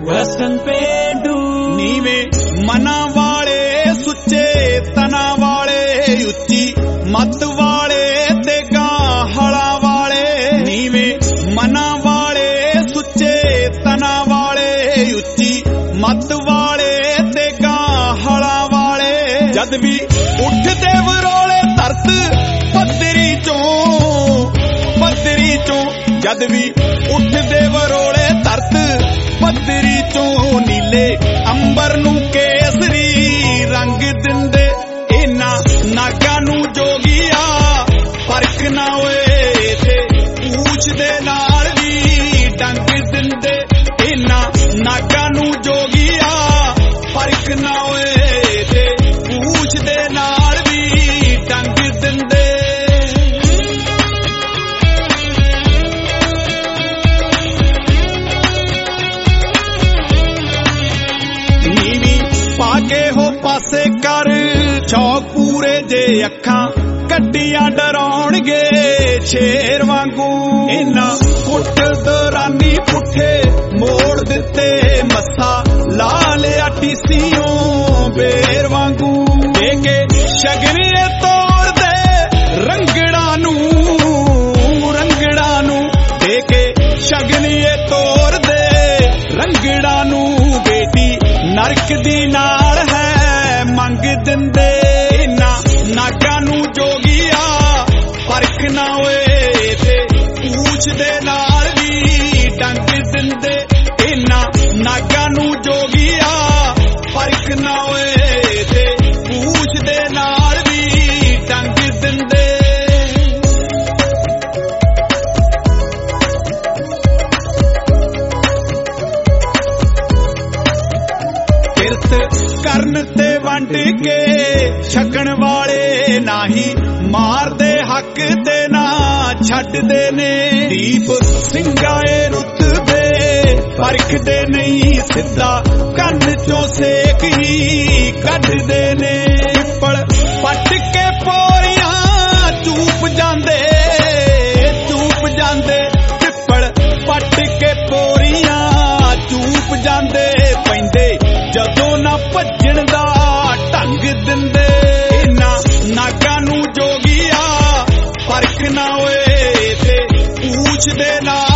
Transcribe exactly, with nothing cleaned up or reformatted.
western ਪੇਂਡੂ ਨੀਵੇਂ ਮਨਾਂ ਵਾਲੇ ਸੁੱਚੇ ਤਨਾਂ ਵਾਲੇ ਉੱਚੀ ਮੱਤ ਵਾਲੇ ਤੇ ਗਾਹਲਾਂ ਵਾਲੇ ਨੀਵੇਂ ਮਨਾਂ ਵਾਲੇ ਸੁੱਚੇ ਤਨਾਂ ਵਾਲੇ ਉੱਚੀ ਮੱਤ ਵਾਲੇ ਤੇ ਗਾਹਲਾਂ ਵਾਲੇ ਜਦ ਵੀ ਉੱਠਦੇ ਵਰੋਲੇ ਧਰਤ ਪੱਧਰੀ ਚੋਂ ਪੱਧਰੀ ਚੋਂ ਜਦ ਵੀ ਉੱਠਦੇ ਵਰੋਲੇ ਧਰਤ ਪੱਧਰੀ ਚੋਂ ਨੀਲੇ ਅੰਬਰ ਨੂੰ ਕੇਸਰੀ ਰੰਗ ਦਿੰਦੇ ਇਹਨਾਂ ਨਾਗਾਂ ਨੂੰ ਜੋਗੀਆ ਫਰਕ ਨਾ ਹੋਏ ਤੇ ਪੂਛ ਦੇ ਨਾਲ ਵੀ ਡੰਗ ਦਿੰਦੇ ਇਹਨਾਂ ਨਾਗਾਂ ਨੂੰ ਜੋਗੀਆ ਫਰਕ ਨਾ ਹੋਏ ਤੇ ਪੂਛ ਦੇ ਨਾਲ ਵੀ ਡੰਗ ਦਿੰਦੇ ਪਾਕੇ ਹੋ ਪਾਸੇ ਕਰ ਚੌਕ ਪੂਰੇ ਜੇ ਅੱਖਾਂ ਕੱਢੀਆਂ ਡਰਾਉਣਗੇ ਸ਼ੇਰ ਵਾਂਗੂ ਇਹਨਾਂ ਪੁੱਠ ਦਰਾਨੀ ਪੁੱਠੇ ਮੋੜ ਦਿੱਤੇ ਮੱਥਾ ਲਾ ਲਿਆ ਟੀਸੀਓਂ ਬੇਰ ਵਾਂਗੂ ਦੇ ਕੇ ਸ਼ਗਨੀਏ ਤੋੜ ਦੇ ਰੰਗੜਾਂ ਨੂੰ ਰੰਗੜਾਂ ਨੂੰ ਦੇ ਕੇ ਸ਼ਗਨੀਏ ਤੋੜ ਦੇ ਰੰਗੜਾਂ ਨੂੰ ਬੇਟੀ ਨਰਕ ਦੀ ਨਾਲ ਹੈ ਮੰਗ ਦਿੰਦੇ ਇਹਨਾਂ ਨਾਗਾਂ ਨੂੰ ਜੋਗੀਆ ਫਰਕ ਨਾ ਹੋਏ ਤੇ ਪੂਛ ਦੇ ਨਾਲ ਵੀ ਡੰਗ ਦਿੰਦੇ ਇਹਨਾਂ ਨਾਗਾਂ ਨੂੰ ਜੋਗੀਆ ਫਰਕ ਨਾ ਹੋਏ ਤੇ ਪੂਛ ਦੇ ਨਾਲ ਵੀ ਡੰਗ ਦਿੰਦੇ ਕਰਨ ਤੇ ਵੰਡ ਕੇ ਛਕਣ ਵਾਲੇ ਨਾਹੀ ਮਾਰਦੇ ਹੱਕ ਤੇ ਨਾ ਛੱਡਦੇ ਨੇ ਦੀਪ ਸਿੰਘਾਏ ਰੁਤਬੇ ਪਰਖਦੇ ਨਹੀਂ ਸਿੱਧਾ ਕੰਨ ਚੋਂ ਸੇਕ ਹੀ ਕੱਢਦੇ ਨੇ ਪਿੱਪਲ ਪੱਟ ਕੇ ਪੋਰੀਆਂ ਚੂਪ ਜਾਂਦੇ ਚੂਪ ਜਾਂਦੇ ਪਿੱਪਲ ਪੱਟ ਕੇ ਪੋਰੀਆਂ ਚੂਪ ਜਾਂਦੇ ਪੈਂਦੇ ਜਦੋਂ ਨਾ ਭੱਜਣ ਦਾ ਢੰਗ ਦਿੰਦੇ ਇਹਨਾਂ ਨਾਗਾਂ ਨੂੰ ਜੋਗੀਆ ਫਰਕ ਨਾ ਹੋਏ ਤੇ ਪੂਛ ਦੇ ਨਾਲ